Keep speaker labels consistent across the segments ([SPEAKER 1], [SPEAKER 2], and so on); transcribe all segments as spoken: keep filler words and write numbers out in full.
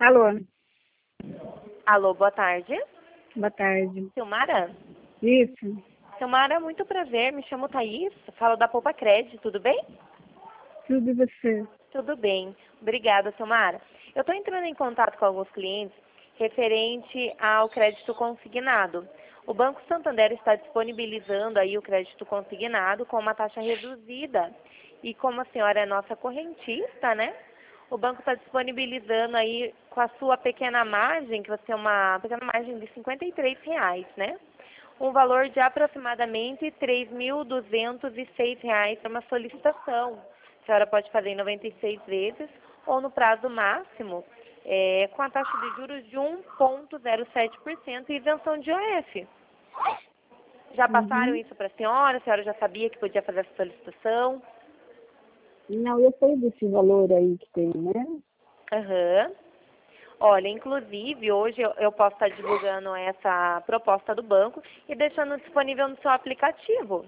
[SPEAKER 1] Alô,
[SPEAKER 2] Alô, boa tarde.
[SPEAKER 1] boa tarde.
[SPEAKER 2] Silmara?
[SPEAKER 1] Isso,
[SPEAKER 2] Silmara, muito prazer. Me chamo Thaís, falo da Poupa Crédito, tudo bem?
[SPEAKER 1] tudo e você?
[SPEAKER 2] Tudo bem. Obrigada, Silmara. Eu estou entrando em contato com alguns clientes referente ao crédito consignado. O Banco Santander está disponibilizando aí o crédito consignado com uma taxa reduzida. E como a senhora é nossa correntista, né? O banco está disponibilizando aí com a sua pequena margem, que vai ser uma pequena margem de cinquenta e três reais, né? Um valor de aproximadamente três mil duzentos e seis reais para uma solicitação. A senhora pode fazer em noventa e seis vezes ou no prazo máximo, é, com a taxa de juros de um vírgula zero sete por cento e isenção de I O F. Já passaram
[SPEAKER 1] Uhum.
[SPEAKER 2] isso para a senhora? A senhora já sabia que podia fazer essa solicitação?
[SPEAKER 1] Não, eu sei desse valor aí que tem, né?
[SPEAKER 2] Aham. Olha, inclusive, hoje eu, eu posso estar divulgando essa proposta do banco e deixando disponível no seu aplicativo.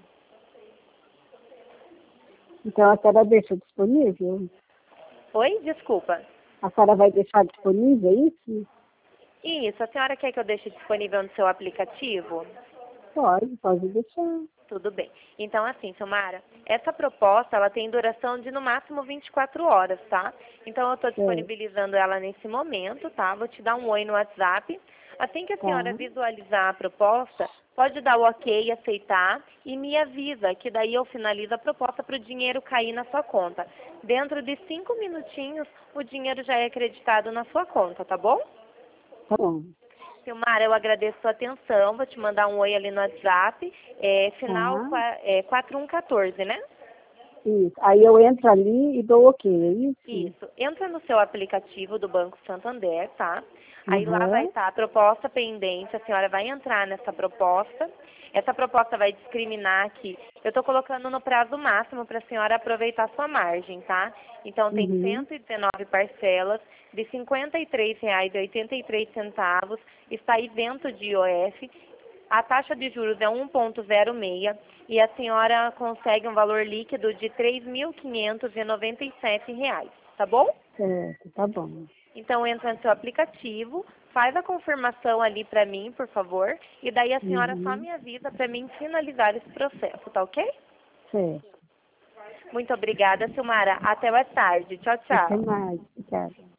[SPEAKER 1] Então a senhora deixa disponível?
[SPEAKER 2] Oi? Desculpa.
[SPEAKER 1] A senhora vai deixar disponível isso?
[SPEAKER 2] Isso, a senhora quer que eu deixe disponível no seu aplicativo?
[SPEAKER 1] Pode, pode deixar.
[SPEAKER 2] Tudo bem. Então, assim, Silmara, essa proposta, ela tem duração de no máximo vinte e quatro horas, tá? Então, eu estou
[SPEAKER 1] É,
[SPEAKER 2] disponibilizando ela nesse momento, tá? Vou te dar um oi no WhatsApp. Assim que a senhora
[SPEAKER 1] tá.
[SPEAKER 2] visualizar a proposta, pode dar o ok, aceitar e me avisa, que daí eu finalizo a proposta para o dinheiro cair na sua conta. Dentro de cinco minutinhos, o dinheiro já é acreditado na sua conta, tá bom?
[SPEAKER 1] Tá bom.
[SPEAKER 2] Silmara, eu agradeço a sua atenção. Vou te mandar um oi ali no WhatsApp. É, final
[SPEAKER 1] Tá.
[SPEAKER 2] qua- é, quatro um um quatro, né?
[SPEAKER 1] Isso. Aí eu entro ali e dou ok, é isso?
[SPEAKER 2] Isso. Entra no seu aplicativo do Banco Santander, tá? Aí lá vai
[SPEAKER 1] Aham.
[SPEAKER 2] estar a proposta pendente. A senhora vai entrar nessa proposta. Essa proposta vai discriminar aqui. Eu estou colocando no prazo máximo para a senhora aproveitar a sua margem, tá? Então tem
[SPEAKER 1] Uhum.
[SPEAKER 2] cento e dezenove parcelas de cinquenta e três reais e oitenta e três centavos. Está isento de I O F. A taxa de juros é um vírgula zero seis e a senhora consegue um valor líquido de três mil quinhentos e noventa e sete reais, tá bom?
[SPEAKER 1] Certo, tá bom.
[SPEAKER 2] Então entra no seu aplicativo, faz a confirmação ali para mim, por favor, e daí a senhora só
[SPEAKER 1] Uhum.
[SPEAKER 2] me avisa para mim finalizar esse processo, tá ok?
[SPEAKER 1] Certo.
[SPEAKER 2] Muito obrigada, Silmara. Até mais tarde. Tchau,
[SPEAKER 1] Até
[SPEAKER 2] tchau.
[SPEAKER 1] mais. Obrigada.